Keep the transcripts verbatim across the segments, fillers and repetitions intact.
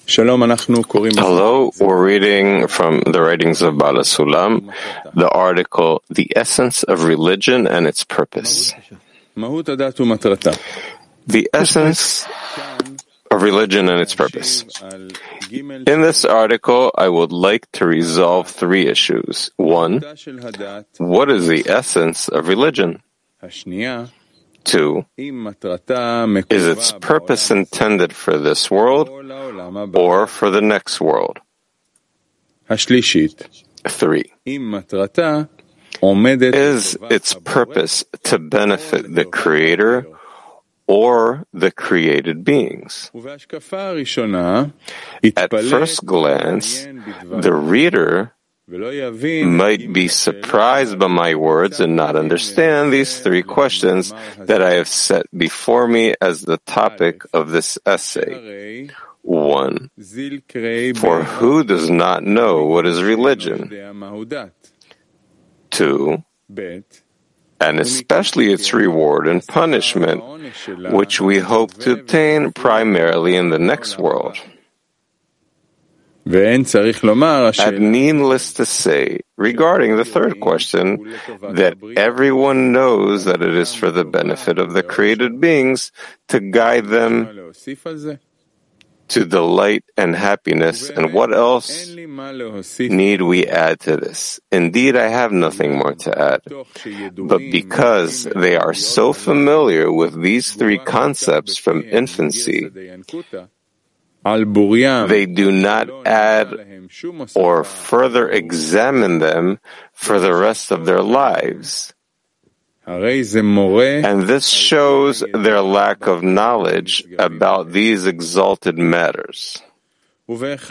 Hello, we're reading from the writings of Baal HaSulam, the article, The Essence of Religion and Its Purpose. The essence of religion and its purpose. In this article, I would like to resolve three issues. One, what is the essence of religion? Two, is its purpose intended for this world or for the next world? Three, is its purpose to benefit the Creator or the created beings? At first glance, the reader might be surprised by my words and not understand these three questions that I have set before me as the topic of this essay. One, for who does not know what is religion? Two, and especially its reward and punishment, which we hope to obtain primarily in the next world. And needless to say, regarding the third question, that everyone knows that it is for the benefit of the created beings to guide them to delight and happiness, and what else need we add to this? Indeed, I have nothing more to add. But because they are so familiar with these three concepts from infancy, they do not add or further examine them for the rest of their lives. And this shows their lack of knowledge about these exalted matters, which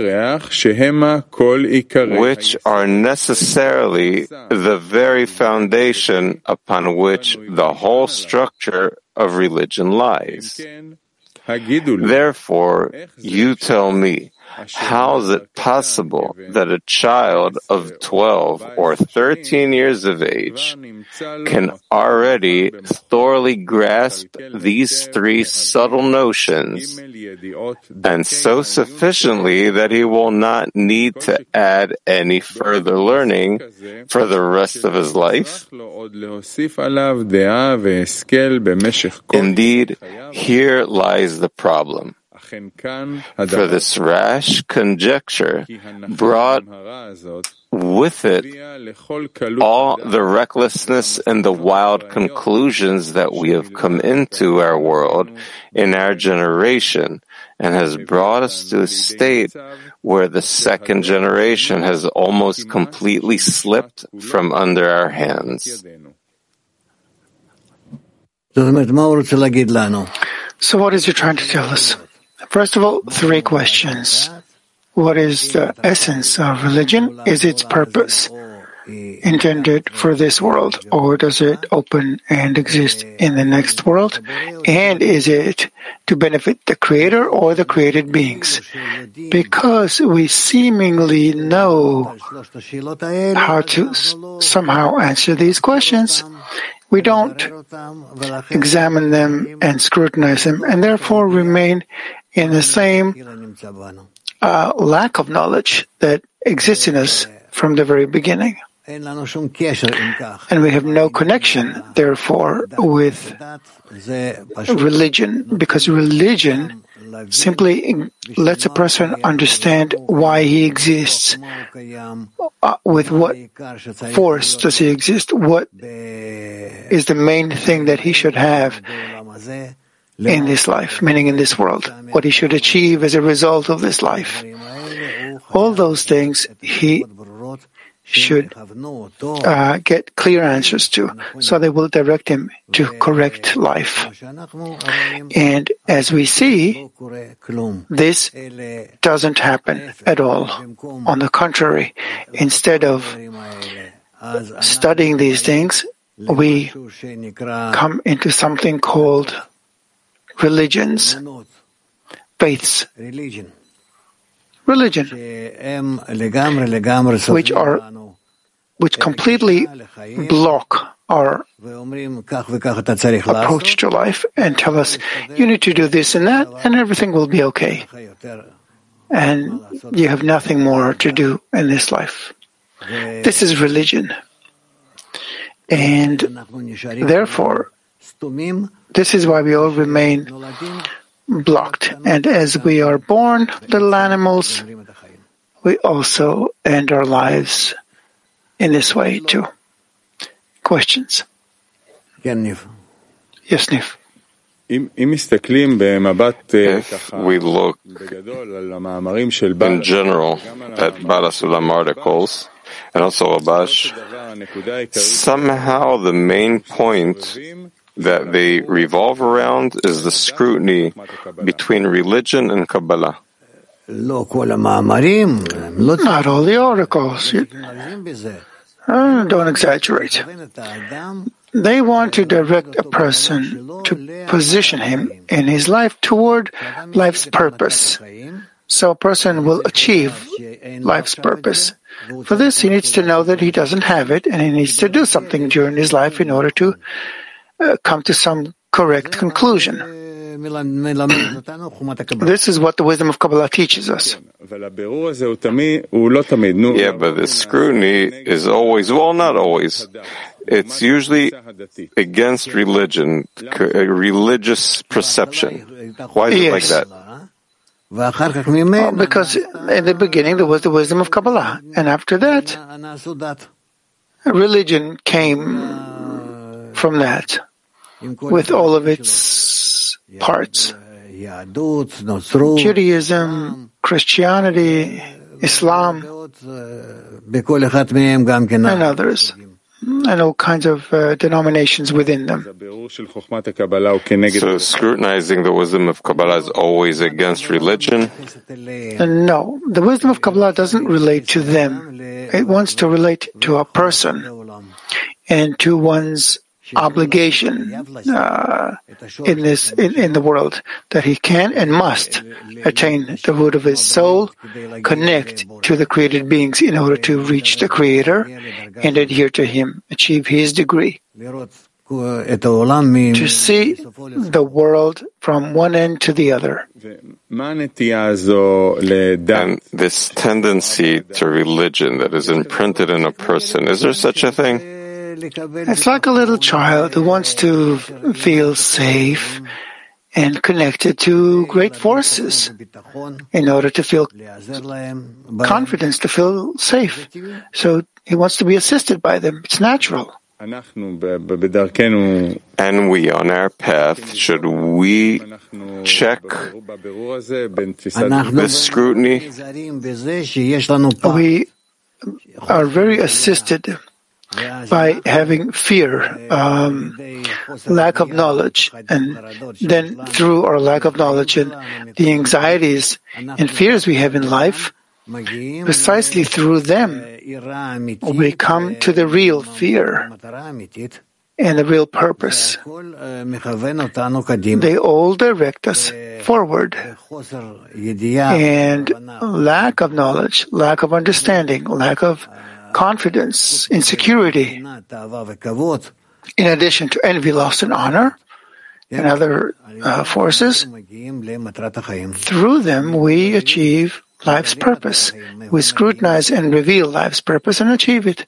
are necessarily the very foundation upon which the whole structure of religion lies. Therefore, you tell me, how is it possible that a child of twelve or thirteen years of age can already thoroughly grasp these three subtle notions, and so sufficiently that he will not need to add any further learning for the rest of his life? Indeed, here lies the problem. For this rash conjecture brought with it all the recklessness and the wild conclusions that we have come into our world in our generation, and has brought us to a state where the second generation has almost completely slipped from under our hands. So what is he trying to tell us? First of all, three questions. What is the essence of religion? Is its purpose intended for this world, or does it open and exist in the next world? And is it to benefit the Creator or the created beings? Because we seemingly know how to somehow answer these questions, we don't examine them and scrutinize them, and therefore remain in the same uh, lack of knowledge that exists in us from the very beginning. And we have no connection, therefore, with religion, because religion simply lets a person understand why he exists. Uh, with what force does he exist? What is the main thing that he should have in this life, meaning in this world? What he should achieve as a result of this life? All those things he should uh, get clear answers to, so they will direct him to correct life. And as we see, this doesn't happen at all. On the contrary, instead of studying these things, we come into something called religions, faiths, religion, which are which completely block our approach to life and tell us, you need to do this and that, and everything will be okay. and you have nothing more to do in this life. This is religion. And therefore, this is why we all remain blocked. And as we are born little animals, we also end our lives in this way too. Questions? Yes, Nif. If we look in general at Baal HaSulam articles, and also Abash, somehow the main point that they revolve around is the scrutiny between religion and Kabbalah. Not all the articles. Uh, don't exaggerate. They want to direct a person to position him in his life toward life's purpose. So a person will achieve life's purpose. For this, he needs to know that he doesn't have it, and he needs to do something during his life in order to uh, come to some correct conclusion. This is what the wisdom of Kabbalah teaches us. Yeah, but the scrutiny is always, well, not always. It's usually against religion, a religious perception. Why is it yes. like that? Well, because in the beginning there was the wisdom of Kabbalah, and after that, religion came from that, with all of its parts. Judaism, Christianity, Islam, and others, and all kinds of uh, denominations within them. So scrutinizing the wisdom of Kabbalah is always against religion? And no, the wisdom of Kabbalah doesn't relate to them. It wants to relate to a person and to one's obligation uh, in this in, in the world, that he can and must attain the root of his soul, connect to the created beings in order to reach the Creator and adhere to Him, achieve His degree. To see the world from one end to the other. And this tendency to religion that is imprinted in a person, is there such a thing? It's like a little child who wants to feel safe and connected to great forces in order to feel confidence, to feel safe. So he wants to be assisted by them. It's natural. And we, on our path, should we check this scrutiny? We are very assisted by having fear, um, lack of knowledge, and then through our lack of knowledge and the anxieties and fears we have in life, precisely through them, we come to the real fear and the real purpose. They all direct us forward. And lack of knowledge, lack of understanding, lack of confidence, insecurity, in addition to envy, lust, and honor, and other uh, forces, through them we achieve life's purpose. We scrutinize and reveal life's purpose and achieve it.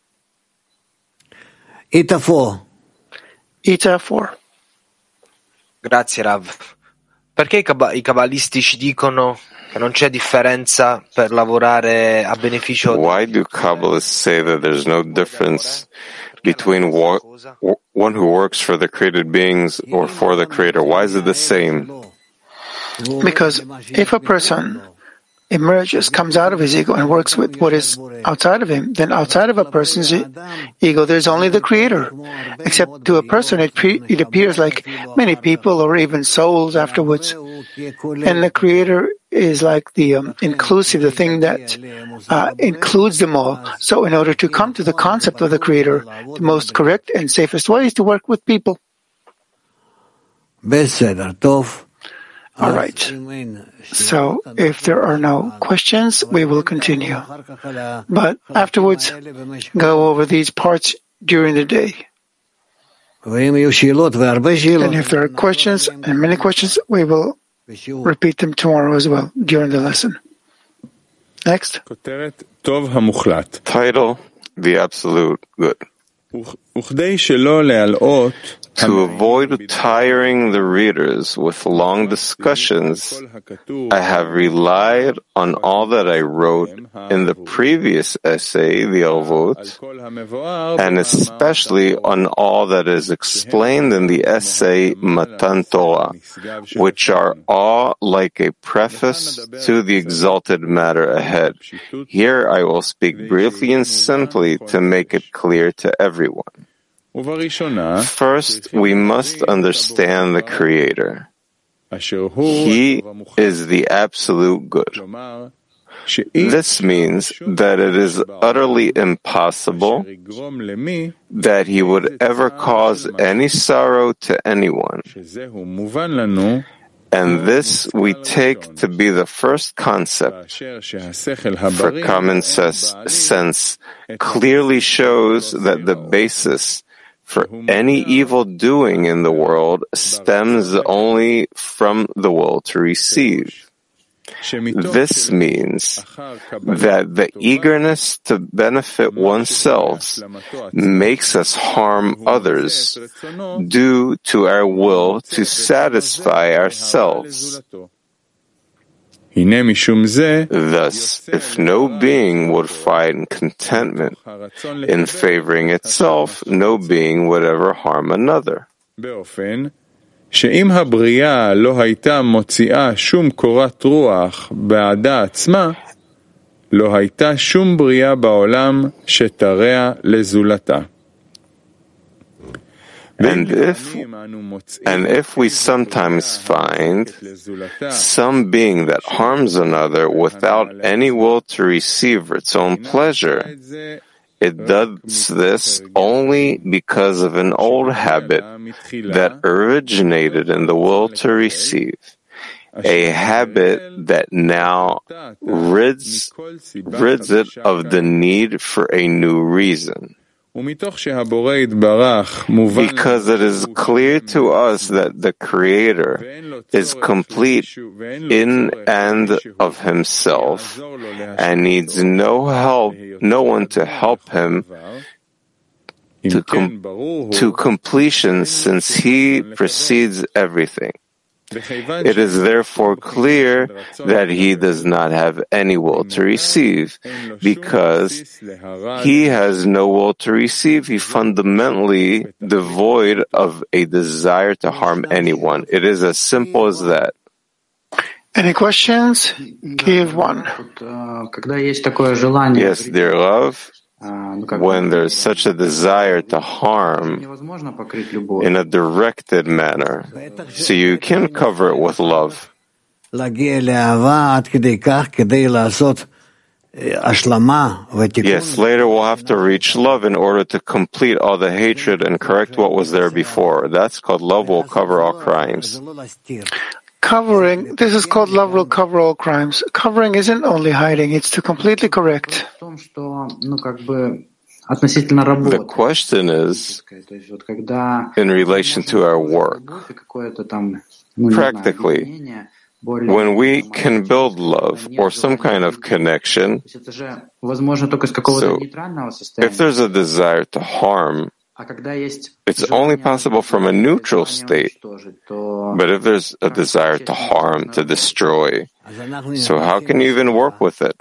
Ita four. Ita four. Grazie Rav. Perché i, cab- i cabalisti ci dicono che non c'è differenza per lavorare a beneficio? Why do Kabbalists say that there's no difference between wa- one who works for the created beings or for the Creator? Why is it the same? Because if a person emerges, comes out of his ego and works with what is outside of him, then outside of a person's ego there's only the Creator. Except to a person it, pre- it appears like many people or even souls afterwards. And the Creator is like the um, inclusive, the thing that uh, includes them all. So in order to come to the concept of the Creator, the most correct and safest way is to work with people. All right. So if there are no questions, we will continue. But afterwards, go over these parts during the day. And if there are questions, and many questions, we will repeat them tomorrow as well during the lesson. Next. Title: The Absolute Good. To avoid tiring the readers with long discussions, I have relied on all that I wrote in the previous essay, the Ovot, and especially on all that is explained in the essay Matan Torah, which are all like a preface to the exalted matter ahead. Here I will speak briefly and simply to make it clear to everyone. First, we must understand the Creator. He is the absolute good. This means that it is utterly impossible that he would ever cause any sorrow to anyone. And this we take to be the first concept, for common sense clearly shows that the basis for any evil doing in the world stems only from the will to receive. This means that the eagerness to benefit oneself makes us harm others due to our will to satisfy ourselves. Thus, if no being would find contentment in favoring itself, no being would ever harm another. שאם הבריאה לא הייתה מוציאה שום קורת רוח בעדה עצמה, לא הייתה שום בריאה בעולם שתרע לזולתה. And if, and if we sometimes find some being that harms another without any will to receive its own pleasure, it does this only because of an old habit that originated in the will to receive, a habit that now rids, rids it of the need for a new reason. Because it is clear to us that the Creator is complete in and of himself and needs no help, no one to help him to, com- to completion, since he precedes everything. It is therefore clear that he does not have any will to receive. Because he has no will to receive, he fundamentally devoid of a desire to harm anyone. It is as simple as that. Any questions? Give one. Yes, dear love. When there's such a desire to harm in a directed manner, so you can cover it with love. Yes, later we'll have to reach love in order to complete all the hatred and correct what was there before. That's called love will cover all crimes. Covering, this is called love will cover all crimes. Covering isn't only hiding, it's to completely correct. The question is, in relation to our work, practically, when we can build love or some kind of connection, so if there's a desire to harm, it's only possible from a neutral state. But if there's a desire to harm, to destroy, so how can you even work with it?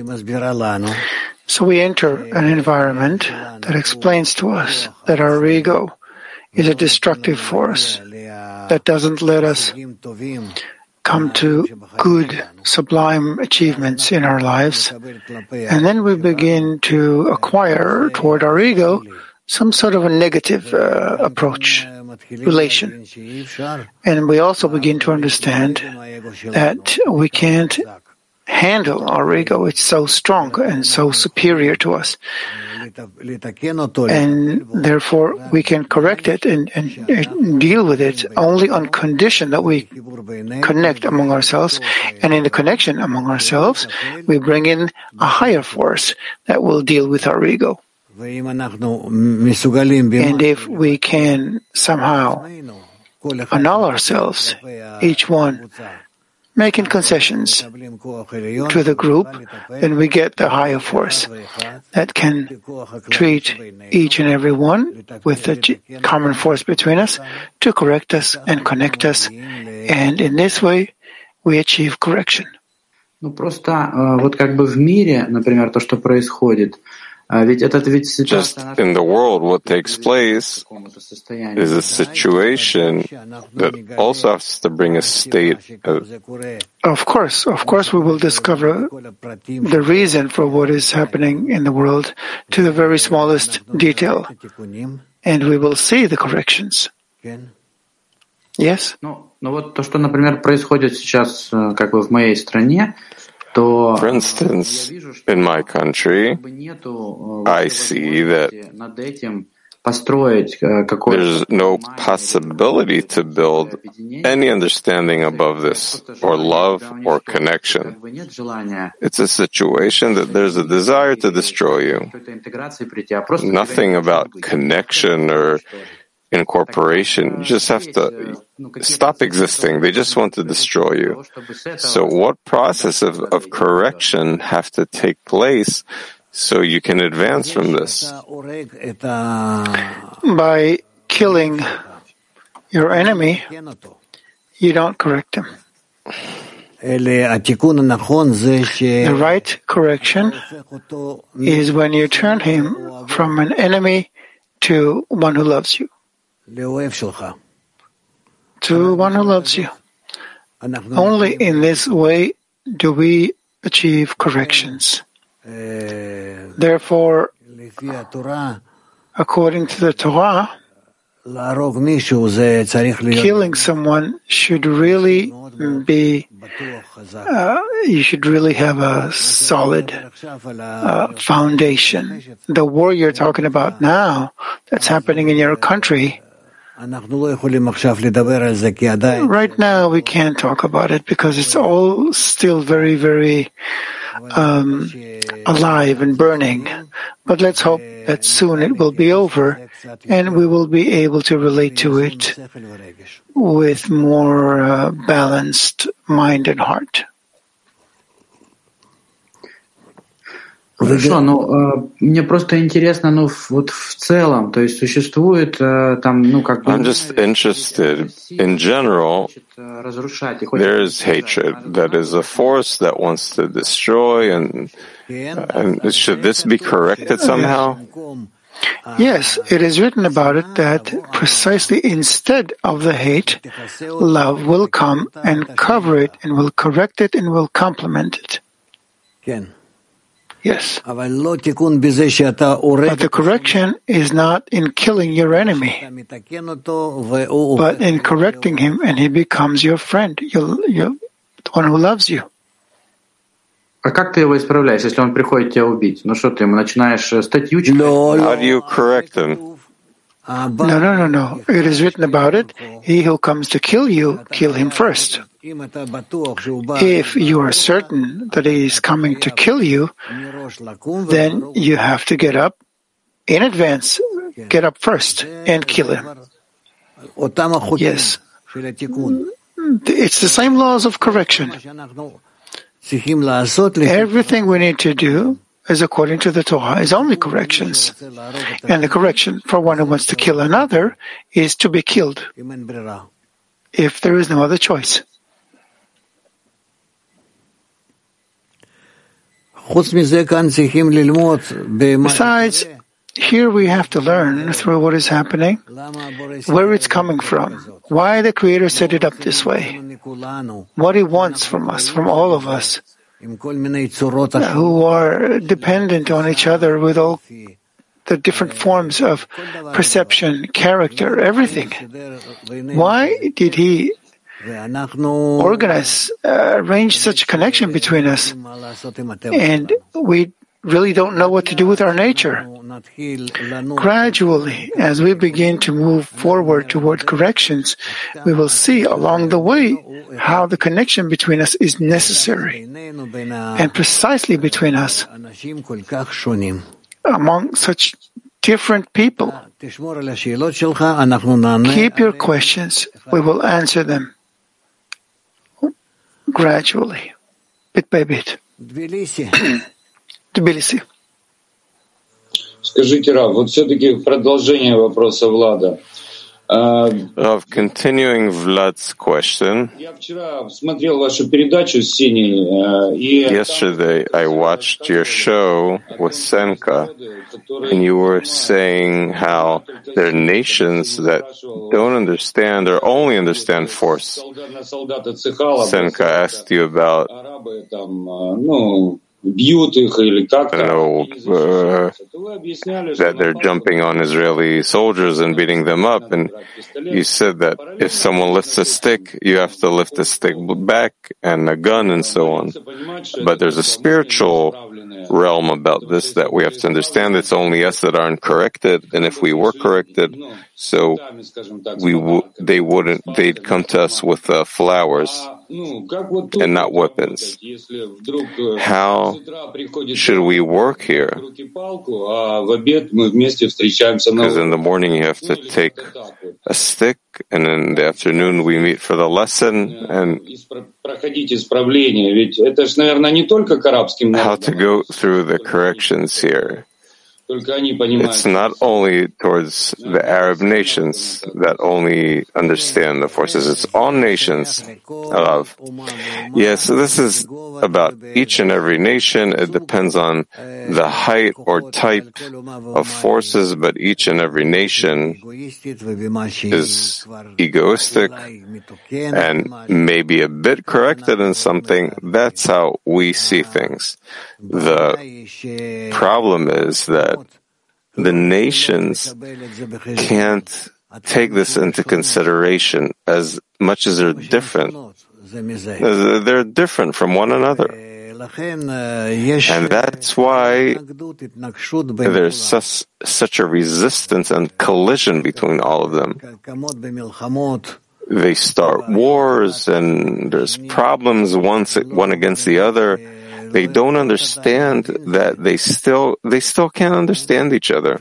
So we enter an environment that explains to us that our ego is a destructive force that doesn't let us come to good, sublime achievements in our lives. And then we begin to acquire toward our ego some sort of a negative uh, approach, relation. And we also begin to understand that we can't handle our ego. It's so strong and so superior to us. And therefore, we can correct it and, and, and deal with it only on condition that we connect among ourselves. And in the connection among ourselves, we bring in a higher force that will deal with our ego. And if we can somehow annul ourselves, each one making concessions to the group, then we get the higher force that can treat each and every one with the common force between us to correct us and connect us, and in this way we achieve correction. Ну просто вот как бы в мире, например, то, что происходит, ведь этот ведь Just in the world, what takes place is a situation that also has to bring a state of... Of course, of course we will discover the reason for what is happening in the world to the very smallest detail, and we will see the corrections. Yes? Ну, ну вот то, что, например, происходит сейчас как бы в моей стране, то... For instance, in my country, I see that there's no possibility to build any understanding above this, or love, or connection. It's a situation that there's a desire to destroy you. Nothing about connection or incorporation. You just have to stop existing. They just want to destroy you. So what process of, of correction have to take place so you can advance from this? By killing your enemy, you don't correct him. The right correction is when you turn him from an enemy to one who loves you. To one who loves you. Only in this way do we achieve corrections. Therefore, according to the Torah, killing someone should really be, uh, you should really have a solid uh, foundation. The war you're talking about now, that's happening in your country, right now we can't talk about it because it's all still very, very um, alive and burning. But let's hope that soon it will be over and we will be able to relate to it with more uh, balanced mind and heart. Хорошо, ну, мне просто интересно, ну, вот в целом, то есть существует там, ну, как бы... I'm just interested, in general, there is hatred, that is a force that wants to destroy, and, and should this be corrected somehow? Yes, it is written about it that precisely instead of the hate, love will come and cover it and will correct it and will complement it. Yes. But the correction is not in killing your enemy, but in correcting him and he becomes your friend, your, your, the one who loves you. А как ты его исправляешь, если он приходит тебя убить? Ну что ты ему начинаешь статью читать? How do you correct him? No, no, no, no. It is written about it. He who comes to kill you, kill him first. If you are certain that he is coming to kill you, then you have to get up in advance, get up first and kill him. Yes. It's the same laws of correction. Everything we need to do is according to the Torah, is only corrections. And the correction for one who wants to kill another is to be killed, if there is no other choice. Besides, here we have to learn through what is happening, where it's coming from, why the Creator set it up this way, what He wants from us, from all of us, who are dependent on each other with all the different forms of perception, character, everything. Why did He organize, uh, arrange such a connection between us? And we really don't know what to do with our nature. Gradually, as we begin to move forward toward corrections, we will see along the way how the connection between us is necessary, and precisely between us, among such different people. Keep your questions. We will answer them. gradually, bit by bit. Tbilisi. Tbilisi. Скажите, Рав, вот все-таки в продолжение вопроса Влада. Of continuing Vlad's question, yesterday I watched your show with Senka, and you were saying how there are nations that don't understand or only understand force. Senka asked you about бьют их или как-то, know, uh, that they're jumping on Israeli soldiers and beating them up, and you said that if someone lifts a stick, you have to lift the stick back, and a gun and so on. But there's a spiritual realm about this that we have to understand. It's only us that aren't corrected, and if we were corrected, so we w- they wouldn't, they'd come to us with uh, flowers and not weapons. How should we work here? Because in the morning you have to take a stick, and in the afternoon we meet for the lesson, and how to go through the corrections here. It's not only towards the Arab nations that only understand the forces, it's all nations of. Yes, this is about each and every nation. It depends on the height or type of forces, but each and every nation is egoistic and maybe a bit corrected in something. That's how we see things. The problem is that the nations can't take this into consideration as much as they're different. They're different from one another. And that's why there's such, such a resistance and collision between all of them. They start wars, and there's problems once one against the other. They don't understand that they still they still can't understand each other.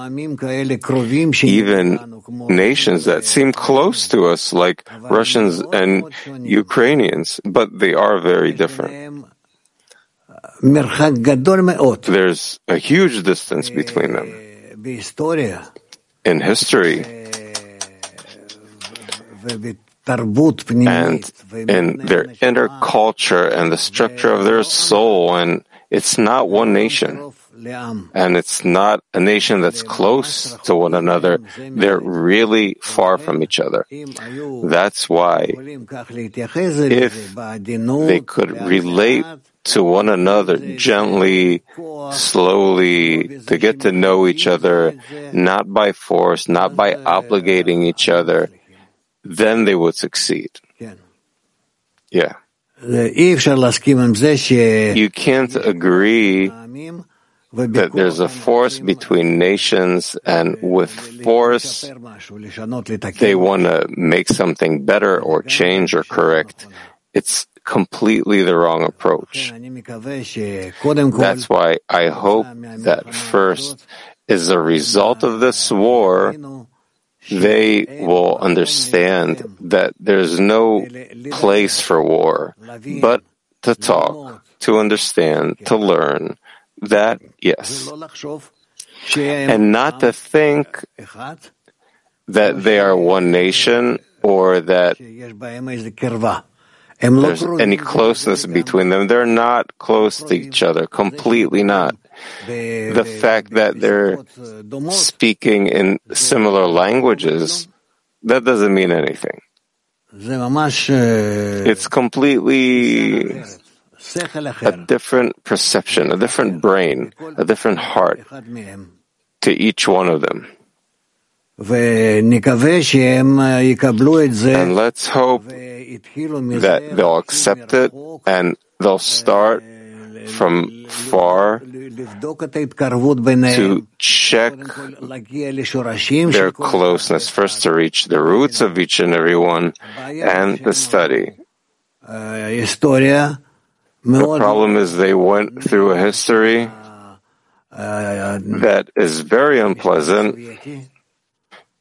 Even nations that seem close to us, like Russians and Ukrainians, but they are very different. There's a huge distance between them. In history, and in their inner culture and the structure of their soul, and it's not one nation, and it's not a nation that's close to one another. They're really far from each other. That's why if they could relate to one another gently, slowly, to get to know each other, not by force, not by obligating each other, then they would succeed. Yeah. You can't agree that there's a force between nations, and with force they want to make something better or change or correct. It's completely the wrong approach. That's why I hope that first, as a result of this war, they will understand that there's no place for war, but to talk, to understand, to learn. That, yes. And not to think that they are one nation or that there's any closeness between them. They're not close to each other, completely not. The fact that they're speaking in similar languages, that doesn't mean anything. It's completely a different perception, a different brain, a different heart to each one of them. And let's hope that they'll accept it and they'll start from far to check their closeness, first to reach the roots of each and every one and the study. The problem is they went through a history that is very unpleasant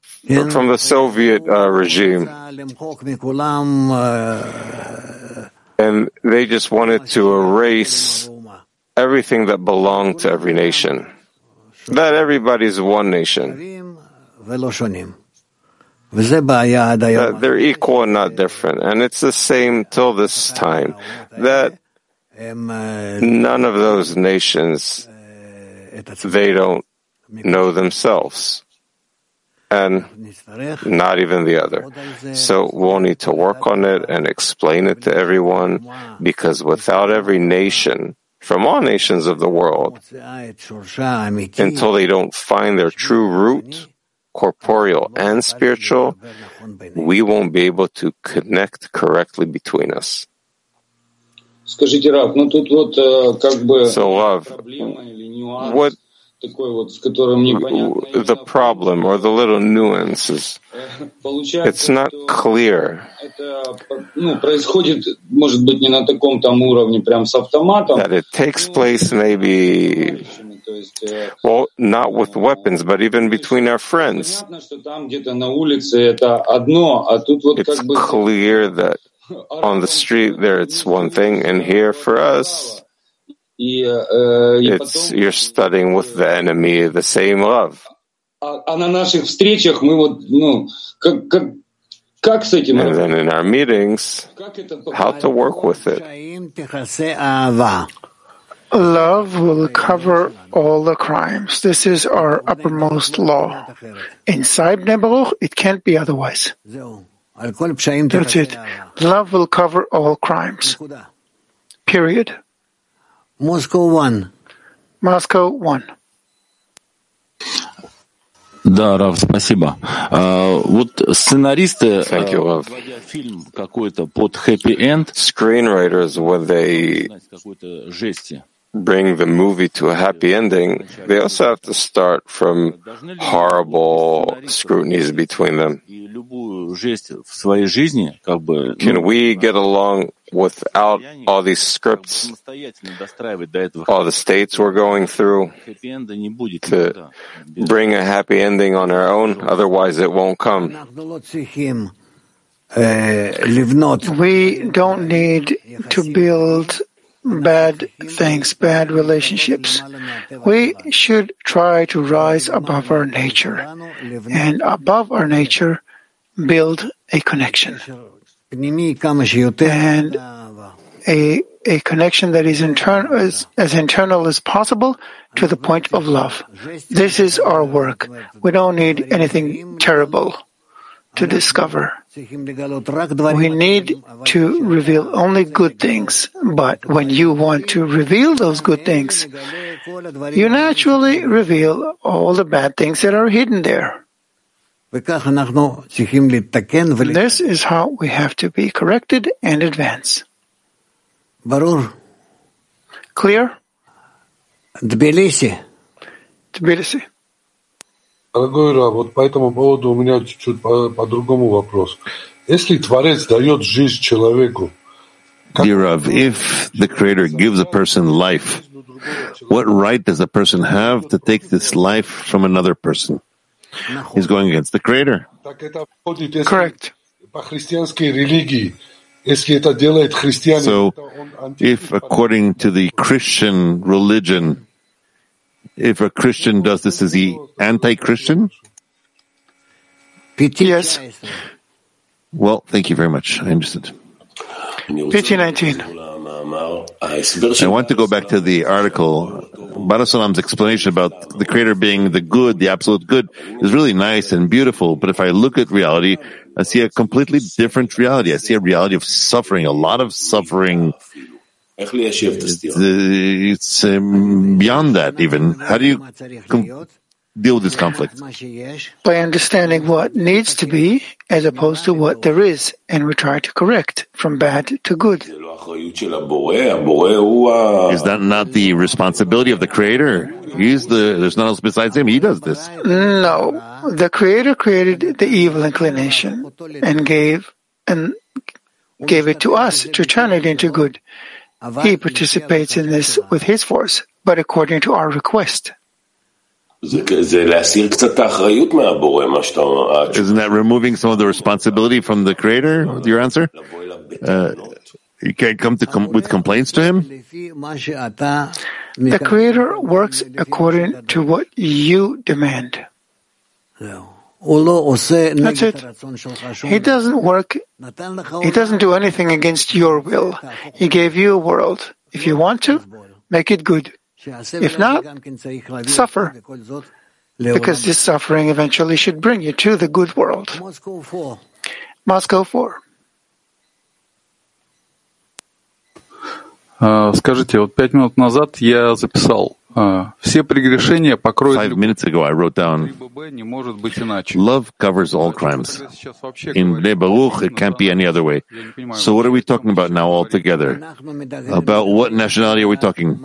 from the Soviet uh, regime. And they just wanted to erase everything that belonged to every nation. That everybody's one nation. That they're equal and not different. And it's the same till this time. That none of those nations, they don't know themselves. And not even the other. So we'll need to work on it and explain it to everyone, because without every nation, from all nations of the world, until they don't find their true root, corporeal and spiritual, we won't be able to connect correctly between us. So, Rav, what the problem or the little nuances, it's not clear. That it takes place maybe, well, not with weapons, but even between our friends. It's clear that on the street there it's one thing, and here for us, it's you're studying with the enemy the same love. And then in our meetings, how to work with it. Love will cover all the crimes. This is our uppermost law. Inside Bnei Baruch, it can't be otherwise. That's it. Love will cover all crimes. Period. Moscow one. Moscow one. Да, Рав, спасибо. А, вот сценаристы, вводя фильм какой-то под хэппи-энд, screenwriters, when they bring the movie to a happy ending, they also have to start from horrible scrutinies between them. Can we get along without all these scripts, all the states we're going through, to bring a happy ending on our own? Otherwise it won't come. We don't need to build bad things, bad relationships. We should try to rise above our nature, and above our nature, build a connection. And a, a connection that is internal, as, as internal as possible, to the point of love. This is our work. We don't need anything terrible to discover. We need to reveal only good things, but when you want to reveal those good things, you naturally reveal all the bad things that are hidden there. This is how we have to be corrected and advance. Clear? Тбилиси. Тбилиси. Дорогой Рав, вот по этому поводу у меня чуть-чуть по-другому вопрос. Если Творец дает жизнь человеку, Dear Rav, if the Creator gives a person life, what right does a person have to take this life from another person? He's going against the Creator. Correct. So, if according to the Christian religion, if a Christian does this, is he anti-Christian? Yes. Well, thank you very much. I understood. P T nineteen. I want to go back to the article. Barasalam's explanation about the Creator being the good, the absolute good, is really nice and beautiful. But if I look at reality, I see a completely different reality. I see a reality of suffering, a lot of suffering. It's, uh, it's um, beyond that even. How do you com- deal with this conflict? By understanding what needs to be as opposed to what there is, and we try to correct from bad to good. Is that not the responsibility of the Creator? He's the, there's none else besides Him. He does this. No. The Creator created the evil inclination and gave, and gave it to us to turn it into good. He participates in this with his force, but according to our request. Isn't that removing some of the responsibility from the Creator, your answer? Uh, You can't come to com- with complaints to him? The Creator works according to what you demand. That's it. He doesn't work, he doesn't do anything against your will. He gave you a world. If you want to, make it good. If not, suffer. Because this suffering eventually should bring you to the good world. Moscow four. Скажите, вот пять минут назад я записал. Все прегрешения покроют. Five minutes ago, I wrote down, love covers all crimes. In Bnei Baruch, it can't be any other way. So what are we talking about now altogether? About what nationality are we talking?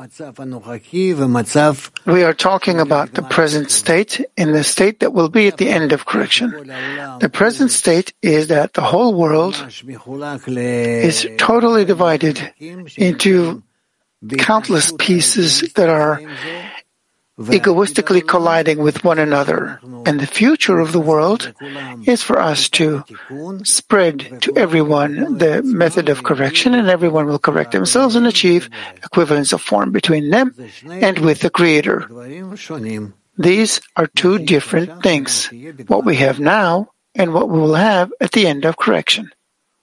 We are talking about the present state and the state that will be at the end of correction. The present state is that the whole world is totally divided into countless pieces that are egoistically colliding with one another. And the future of the world is for us to spread to everyone the method of correction, and everyone will correct themselves and achieve equivalence of form between them and with the Creator. These are two different things, what we have now and what we will have at the end of correction.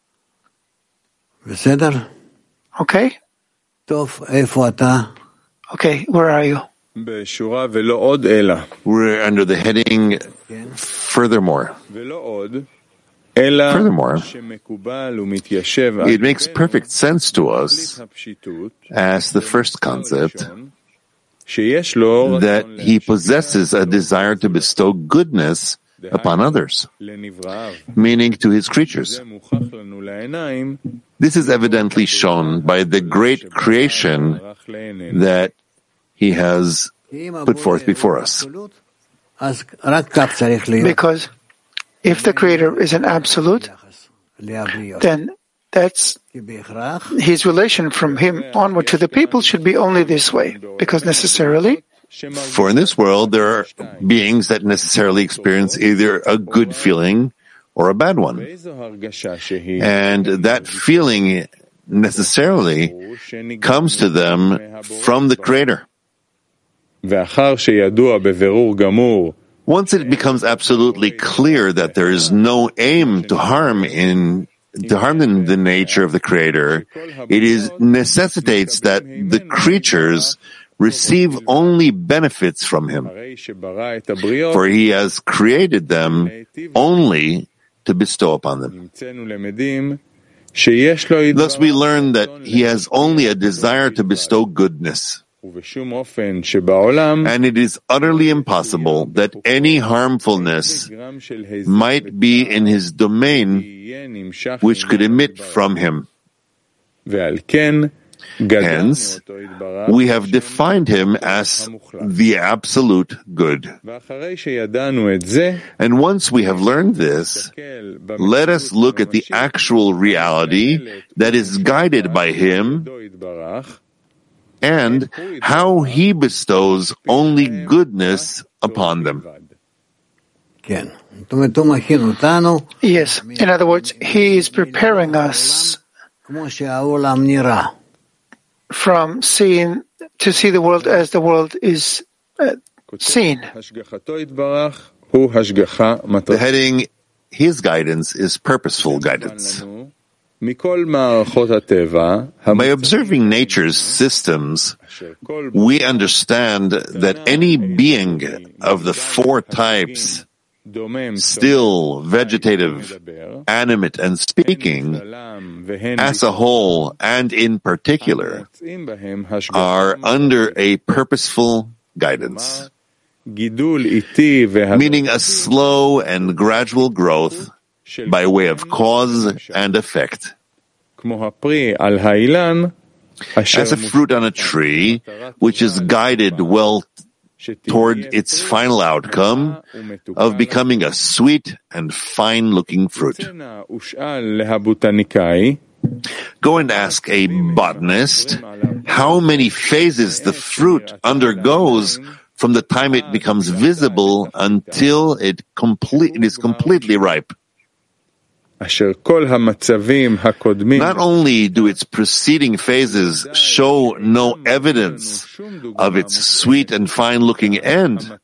Okay? Okay, where are you? We're under the heading Furthermore. Furthermore, it makes perfect sense to us as the first concept that he possesses a desire to bestow goodness upon others, meaning to his creatures. This is evidently shown by the great creation that he has put forth before us. Because if the Creator is an absolute, then that's his relation from him onward to the people should be only this way, because necessarily For in this world, there are beings that necessarily experience either a good feeling or a bad one. And that feeling necessarily comes to them from the Creator. Once it becomes absolutely clear that there is no aim to harm in to harm in the nature of the Creator, it is necessitates that the creatures receive only benefits from him, for he has created them only to bestow upon them. Thus we learn that he has only a desire to bestow goodness. And it is utterly impossible that any harmfulness might be in his domain which could emit from him. Hence, we have defined him as the absolute good. And once we have learned this, let us look at the actual reality that is guided by him and how he bestows only goodness upon them. Yes, in other words, he is preparing us from seeing to see the world as the world is uh, seen. The heading, his guidance is purposeful guidance. By observing nature's systems, we understand that any being of the four types, still, vegetative, animate, and speaking, as a whole and in particular, are under a purposeful guidance, meaning a slow and gradual growth by way of cause and effect. As a fruit on a tree, which is guided well toward its final outcome of becoming a sweet and fine-looking fruit. Go and ask a botanist how many phases the fruit undergoes from the time it becomes visible until it, complete, it is completely ripe. Not only do its preceding phases show no evidence of its sweet and fine-looking end,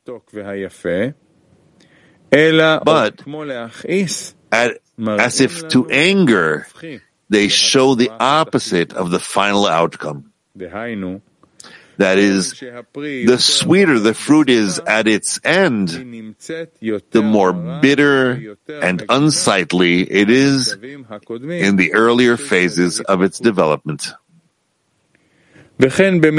but at, as if to anger, they show the opposite of the final outcome. That is, the sweeter the fruit is at its end, the more bitter and unsightly it is in the earlier phases of its development. And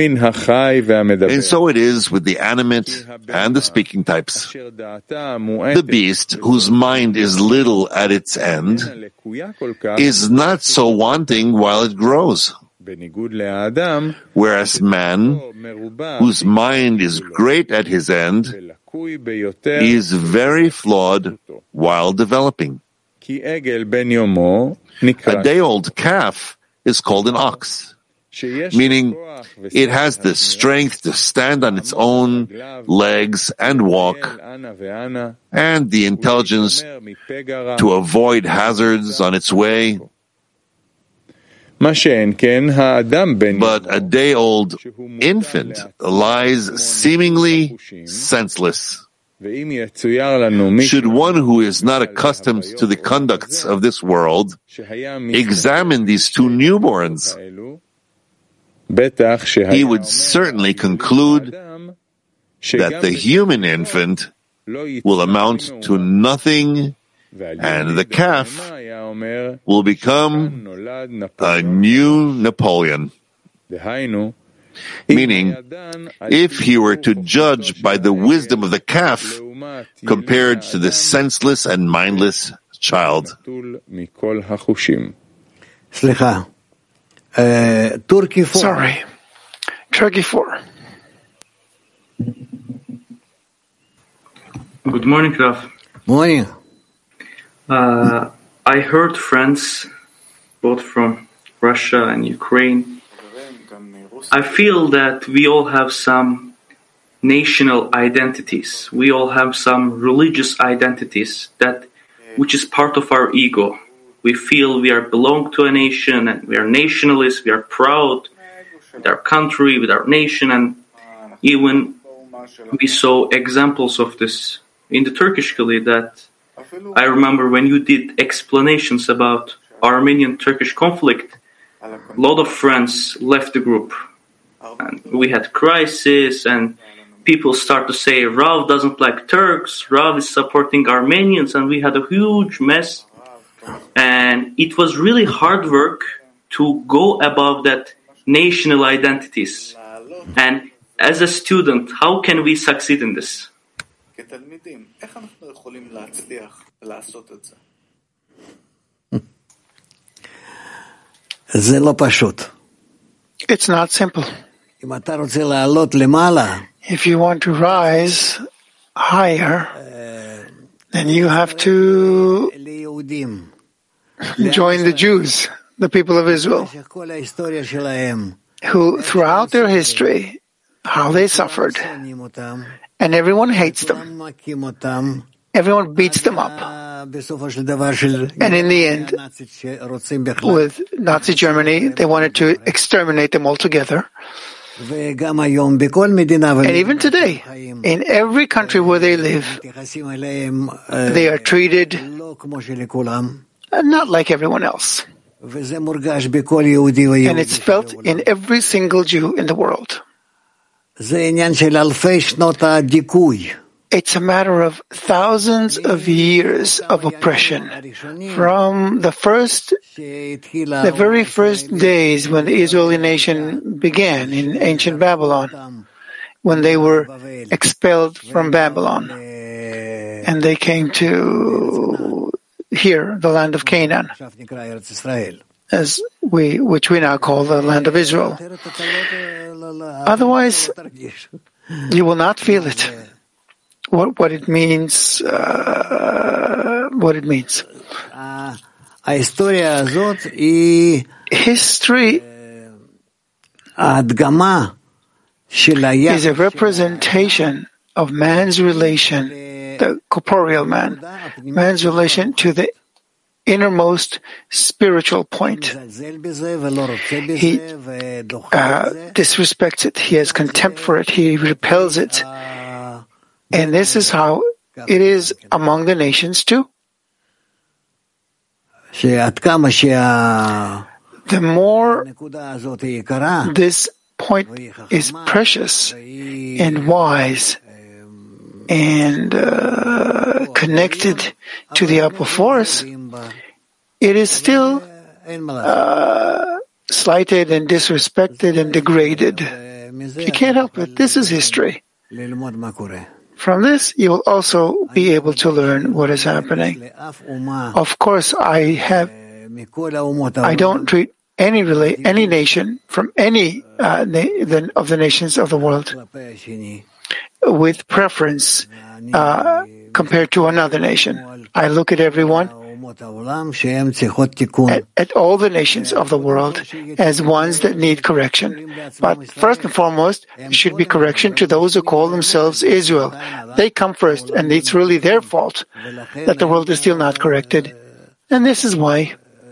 so it is with the animate and the speaking types. The beast, whose mind is little at its end, is not so wanting while it grows. Whereas man, whose mind is great at his end, is very flawed while developing. A day-old calf is called an ox, meaning it has the strength to stand on its own legs and walk, and the intelligence to avoid hazards on its way. But a day-old infant lies seemingly senseless. Should one who is not accustomed to the conducts of this world examine these two newborns, he would certainly conclude that the human infant will amount to nothing, and the calf will become a new Napoleon. Meaning, if he were to judge by the wisdom of the calf compared to the senseless and mindless child. Sorry. Turkey four. Good morning, Rav. Morning. Uh, I heard friends, both from Russia and Ukraine. I feel that we all have some national identities. We all have some religious identities that, which is part of our ego. We feel we are belong to a nation, and we are nationalists. We are proud with our country, with our nation, and even we saw examples of this in the Turkish Kali. That I remember when you did explanations about Armenian-Turkish conflict, a lot of friends left the group. And we had crisis, and people start to say, Rav doesn't like Turks, Rav is supporting Armenians, and we had a huge mess. And it was really hard work to go above that national identities. And as a student, how can we succeed in this? It's not simple. If you want to rise higher, then you have to join the Jews, the people of Israel, who throughout their history, how they suffered, and everyone hates them. Everyone beats them up. And in the end, with Nazi Germany, they wanted to exterminate them altogether. And even today, in every country where they live, they are treated not like everyone else. And it's felt in every single Jew in the world. It's a matter of thousands of years of oppression. From the first, the very first days when the Israeli nation began in ancient Babylon, when they were expelled from Babylon, and they came to here, the land of Canaan, as we, which we now call the land of Israel. Otherwise, you will not feel it. What what it means, uh, what it means. History is a representation of man's relation, the corporeal man, man's relation to the innermost spiritual point. He uh, disrespects it. He has contempt for it. He repels it. And this is how it is among the nations too. The more this point is precious and wise and uh, connected to the upper force, it is still uh, slighted and disrespected and degraded. You can't help it. This is history. From this, you will also be able to learn what is happening. Of course, I have. I don't treat any rela- any nation from any uh, na- of the nations of the world with preference uh, compared to another nation. I look at everyone, at, at all the nations of the world, as ones that need correction. But first and foremost, there should be correction to those who call themselves Israel. They come first, and it's really their fault that the world is still not corrected. And this is why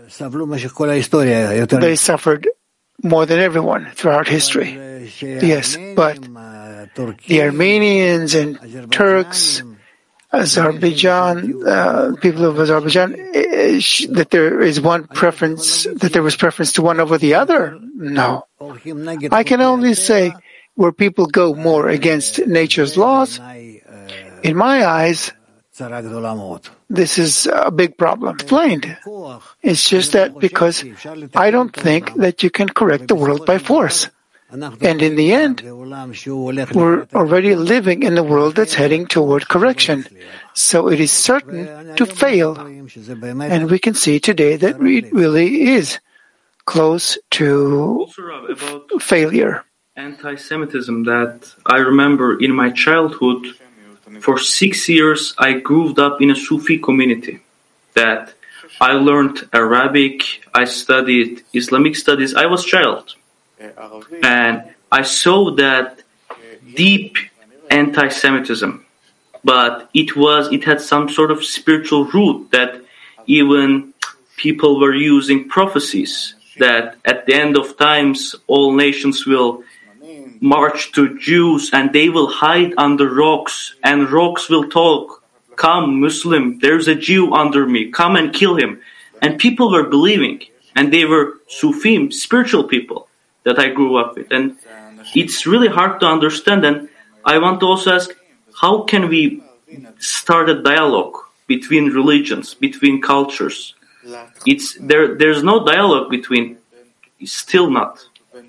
they suffered more than everyone throughout history. Yes, but the Armenians and Turks, Azerbaijan, uh, people of Azerbaijan, that there is one preference, that there was preference to one over the other? No. I can only say where people go more against nature's laws, in my eyes, this is a big problem. Explained. It's just that because I don't think that you can correct the world by force. And in the end, we're already living in a world that's heading toward correction. So it is certain to fail. And we can see today that it really is close to failure. Anti-Semitism that I remember in my childhood. For six years, I grew up in a Sufi community. That I learned Arabic, I studied Islamic studies. I was a child. And I saw that deep anti-Semitism. But it was, it had some sort of spiritual root that even people were using prophecies that at the end of times, all nations will march to Jews and they will hide under rocks and rocks will talk, come Muslim, there's a Jew under me, come and kill him. And people were believing, and they were Sufim, spiritual people that I grew up with. And it's really hard to understand. And I want to also ask, how can we start a dialogue between religions, between cultures? It's there. There's no dialogue between, still not.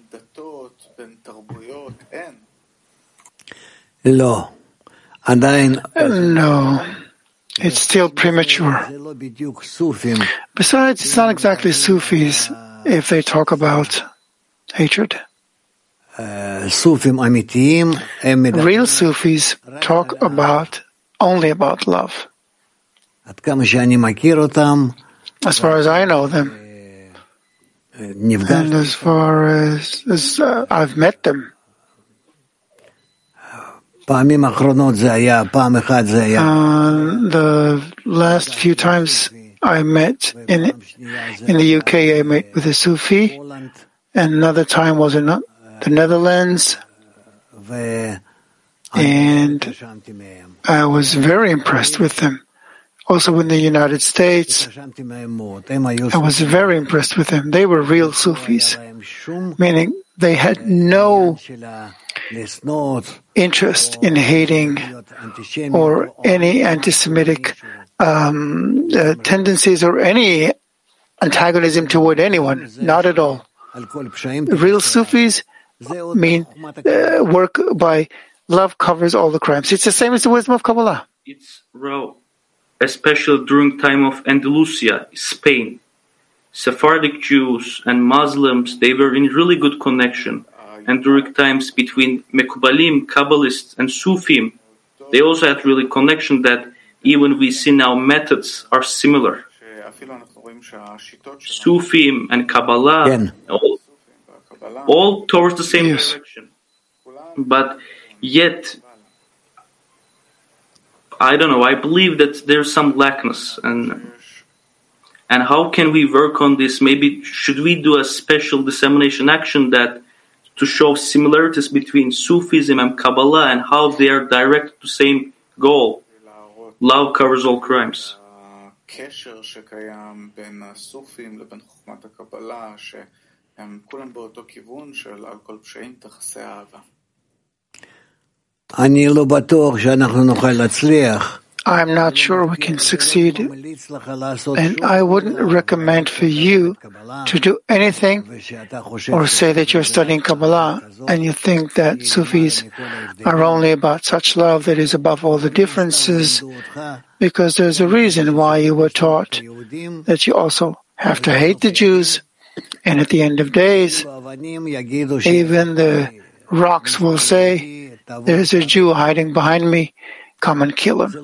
No, it's still premature. Besides, it's not exactly Sufis if they talk about hatred. Real Sufis talk about only about love. As far as I know them, and as far as, as uh, I've met them, Uh, the last few times I met in in the U K, I met with a Sufi, and another time was in the Netherlands, and I was very impressed with them. Also in the United States, I was very impressed with them. They were real Sufis, meaning they had no interest in hating or any anti-Semitic um, uh, tendencies or any antagonism toward anyone. Not at all. Real Sufis mean uh, work by love covers all the crimes. It's the same as the wisdom of Kabbalah. It's raw, especially during time of Andalusia, Spain. Sephardic Jews and Muslims, they were in really good connection. And during times between Mekubalim, Kabbalists, and Sufim, they also had really connection that even we see now methods are similar. Sufim and Kabbalah, all, all towards the same yes. direction. But yet, I don't know, I believe that there's some lackness. And And how can we work on this? Maybe should we do a special dissemination action that to show similarities between Sufism and Kabbalah and how they are directed to the same goal? Love covers all crimes. הקשר שקיים בין הסופים לבין חוכמת הקבלה, שהם כולם באותו כיוון של על כל פשעים תכסה אהבה. אני לא בטוח שאנחנו נוכל להצליח. I'm not sure we can succeed, and I wouldn't recommend for you to do anything or say that you're studying Kabbalah and you think that Sufis are only about such love that is above all the differences, because there's a reason why you were taught that you also have to hate the Jews, and at the end of days, even the rocks will say, there's a Jew hiding behind me, come and kill him.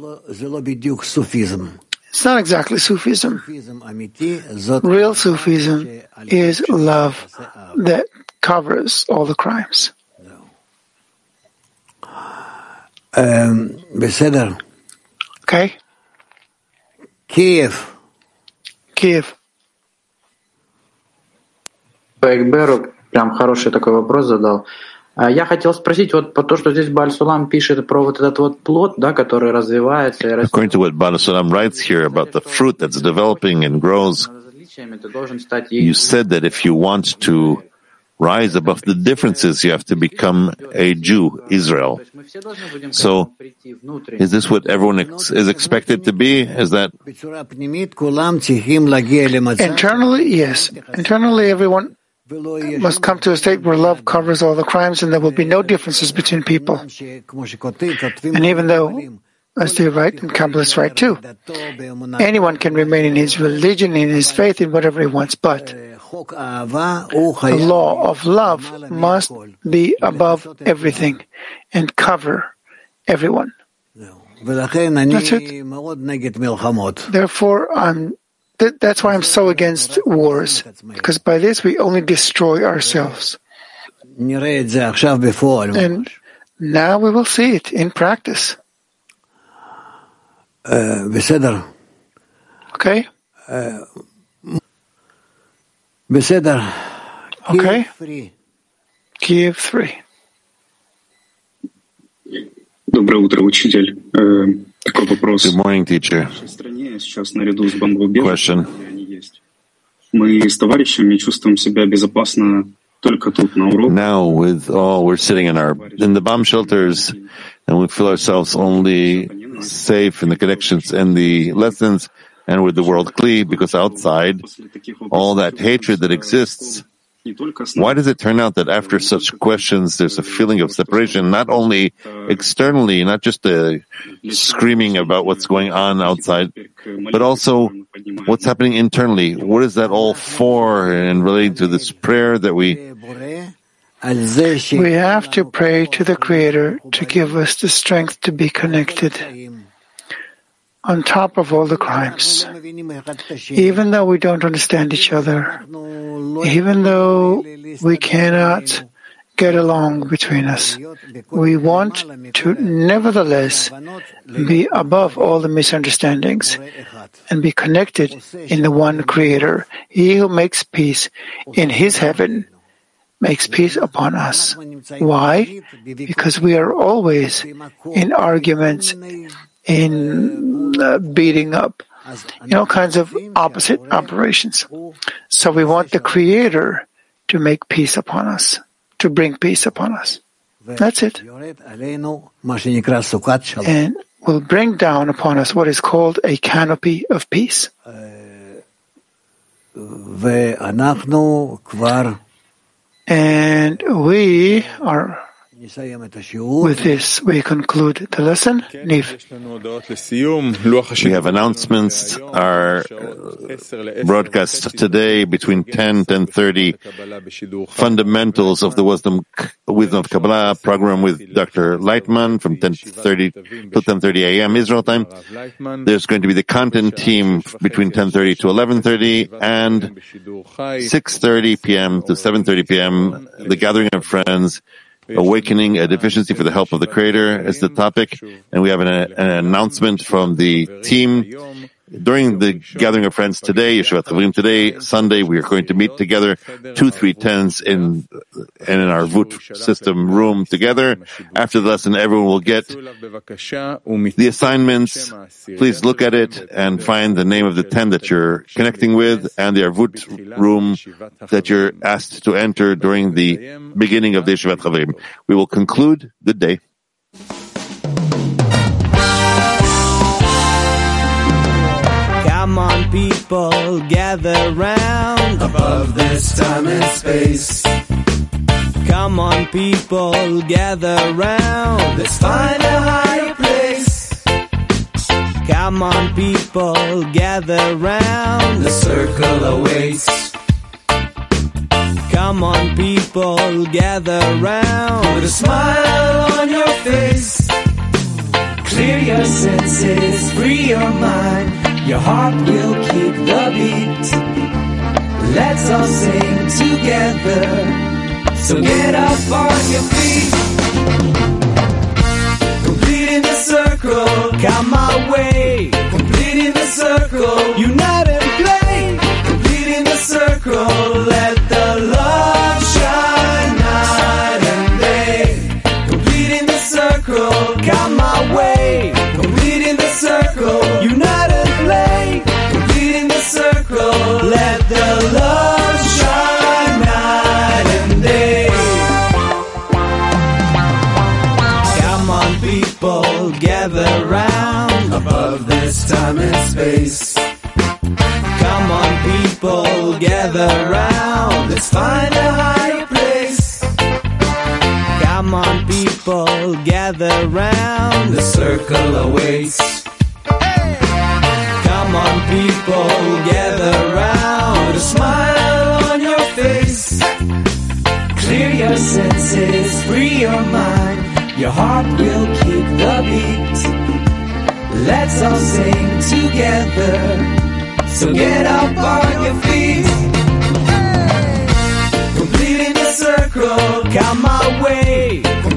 It's not exactly Sufism. Real Sufism is love that covers all the crimes. Okay? Kiev. Kiev. Экберу прям хороший такой вопрос задал. Я хотел спросить вот по то, что здесь Бааль Сулам пишет про вот этот вот плод, да, который развивается и растет. According to what Baal Sulam writes here about the fruit that's developing and grows, you said that if you want to rise above the differences, you have to become a Jew, Israel. So, is this what everyone ex- is expected to be? Is that internally? Yes. Internally, everyone must come to a state where love covers all the crimes and there will be no differences between people. And even though, as they write, and Kabbalists write too, anyone can remain in his religion, in his faith, in whatever he wants, but the law of love must be above everything and cover everyone. That's it. Therefore, I'm That, that's why I'm so against wars, because by this we only destroy ourselves. And now we will see it in practice. Okay? Okay? Kiev three. Доброе утро, учитель. Такой вопрос. Good morning, teacher. Сейчас наряду с бомбоубежищем, где они есть. Мы с товарищами чувствуем себя безопасно только тут на урок. Now, with all, we're sitting in our in the bomb shelters, and we feel ourselves only safe in the connections and the lessons, and with the world clean, because outside, all that hatred that exists. Why does it turn out that after such questions, there's a feeling of separation, not only externally, not just a screaming about what's going on outside, but also what's happening internally? What is that all for, and relating to this prayer that we... We have to pray to the Creator to give us the strength to be connected on top of all the crimes. Even though we don't understand each other, even though we cannot get along between us, we want to nevertheless be above all the misunderstandings and be connected in the one Creator. He who makes peace in His heaven makes peace upon us. Why? Because we are always in arguments, in uh, beating up, in all kinds of opposite operations. So we want the Creator to make peace upon us, to bring peace upon us. That's it. And will bring down upon us what is called a canopy of peace. And we are, with this, we conclude the lesson. Niv. We have announcements. Our broadcast today between ten and ten thirty, Fundamentals of the Wisdom, Wisdom of Kabbalah program with Doctor Lightman from ten thirty to ten thirty a.m. Israel time. There's going to be the content team between ten thirty to eleven thirty and six thirty p.m. to seven thirty p.m. The Gathering of Friends. Awakening a Deficiency for the Help of the Creator is the topic, and we have an, an announcement from the team. during the gathering of friends today, Yeshivat Chavrim today, Sunday, we are going to meet together, two three tens in, and in our Vut system room together. After the lesson, everyone will get the assignments. Please look at it and find the name of the ten that you're connecting with and the Arvut room that you're asked to enter during the beginning of the Yeshivat Chavrim. We will conclude. Good day. Come on, people, gather round above this time and space. Come on, people, gather round. Let's find a higher place. Come on, people, gather round. The circle awaits. Come on, people, gather round. With a smile on your face. Clear your senses, free your mind. Your heart will keep the beat. Let's all sing together. So get up on your feet. Completing the circle, come my way. Completing the circle, unite and play. Completing the circle, let the love shine night and day. Completing the circle, come my way. Completing the circle, unite and play. Completing the circle, let the love shine night and day. Come on, people, gather round above this time and space. Come on, people, gather round. Let's find a higher place. Come on, people, gather round. The circle awaits. Come on, people, gather round. With a smile on your face. Clear your senses, free your mind. Your heart will keep the beat. Let's all sing together. So get up on your feet. Completing the circle, come my way.